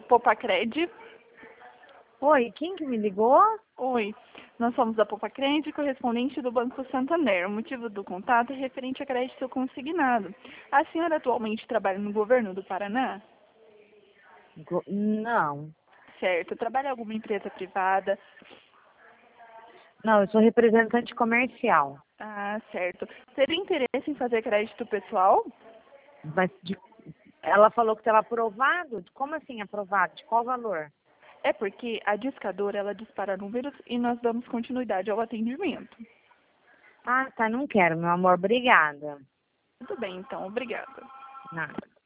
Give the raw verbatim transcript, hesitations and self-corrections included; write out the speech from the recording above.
Popacred. Oi, quem que me ligou? Oi, nós somos da Popacred, correspondente do Banco Santander. O motivo do contato é referente a crédito consignado. A senhora atualmente trabalha no governo do Paraná? Go- Não. Certo. Trabalha em alguma empresa privada? Não, eu sou representante comercial. Ah, certo. Teria interesse em fazer crédito pessoal? Mas de- ela falou que estava aprovado? Como assim aprovado? De qual valor? É porque a discadora, ela dispara números e nós damos continuidade ao atendimento. Ah, tá, não quero, meu amor. Obrigada. Tudo bem, então. Obrigada. Nada.